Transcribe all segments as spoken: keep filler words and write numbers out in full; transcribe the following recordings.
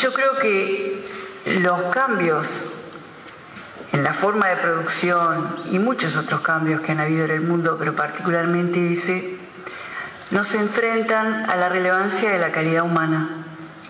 yo creo que los cambios en la forma de producción y muchos otros cambios que han habido en el mundo, pero particularmente ese, nos enfrentan a la relevancia de la calidad humana.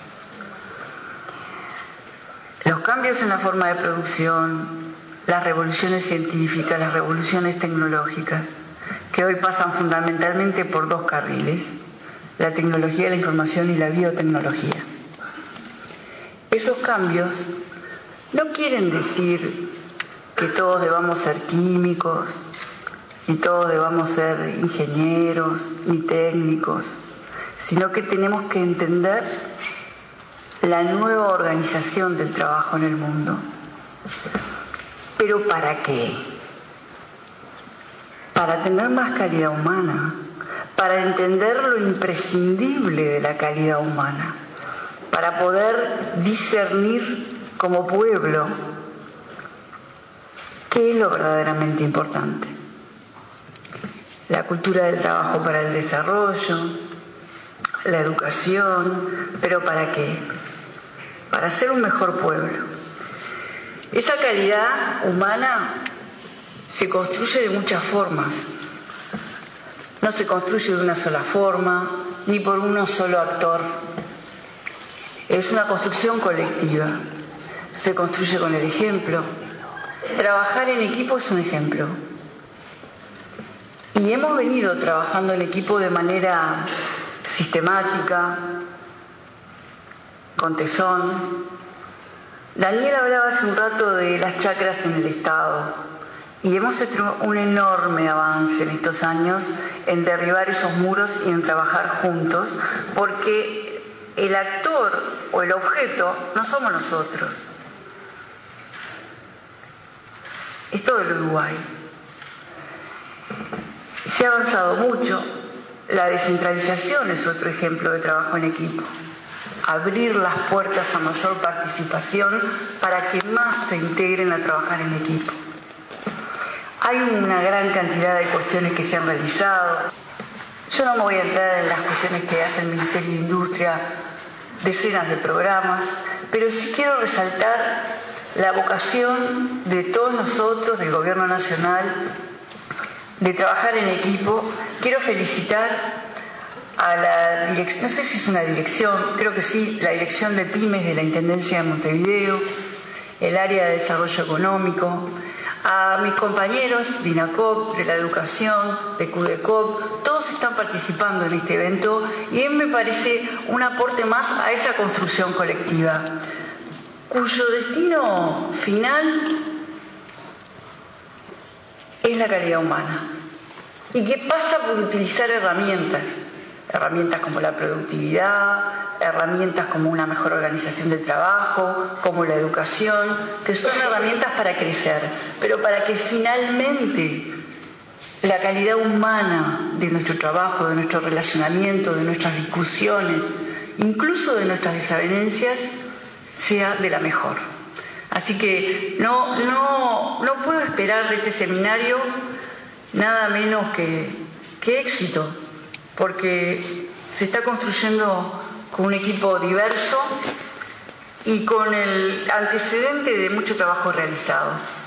Los cambios en la forma de producción, las revoluciones científicas, las revoluciones tecnológicas, que hoy pasan fundamentalmente por dos carriles, la tecnología de la información y la biotecnología. Esos cambios no quieren decir que todos debamos ser químicos, ni todos debamos ser ingenieros, ni técnicos, sino que tenemos que entender la nueva organización del trabajo en el mundo. ¿Pero para qué? Para tener más calidad humana, para entender lo imprescindible de la calidad humana, para poder discernir como pueblo qué es lo verdaderamente importante. La cultura del trabajo para el desarrollo, la educación, ¿pero para qué? Para ser un mejor pueblo. Esa calidad humana se construye de muchas formas. No se construye de una sola forma, ni por uno solo actor. Es una construcción colectiva. Se construye con el ejemplo. Trabajar en equipo es un ejemplo. Y hemos venido trabajando en equipo de manera sistemática, con tesón. Daniel hablaba hace un rato de las chacras en el Estado y hemos hecho un enorme avance en estos años en derribar esos muros y en trabajar juntos, porque el actor o el objeto no somos nosotros, es todo el Uruguay. Se ha avanzado mucho. La descentralización es otro ejemplo de trabajo en equipo. Abrir las puertas a mayor participación para que más se integren a trabajar en equipo. Hay una gran cantidad de cuestiones que se han realizado. Yo no me voy a entrar en las cuestiones que hace el Ministerio de Industria, decenas de programas, pero sí quiero resaltar la vocación de todos nosotros, del Gobierno Nacional, de trabajar en equipo. Quiero felicitar a la dirección, no sé si es una dirección, creo que sí, la dirección de pymes de la Intendencia de Montevideo, el área de desarrollo económico, a mis compañeros de INACOP, de la educación, de CUDECOP, todos están participando en este evento y me parece un aporte más a esa construcción colectiva, cuyo destino final es la calidad humana y que pasa por utilizar herramientas, herramientas como la productividad, herramientas como una mejor organización del trabajo, como la educación, que son herramientas para crecer, pero para que finalmente la calidad humana de nuestro trabajo, de nuestro relacionamiento, de nuestras discusiones, incluso de nuestras desavenencias, sea de la mejor. Así que no, no, no puedo esperar de este seminario nada menos que, que éxito, porque se está construyendo con un equipo diverso y con el antecedente de mucho trabajo realizado.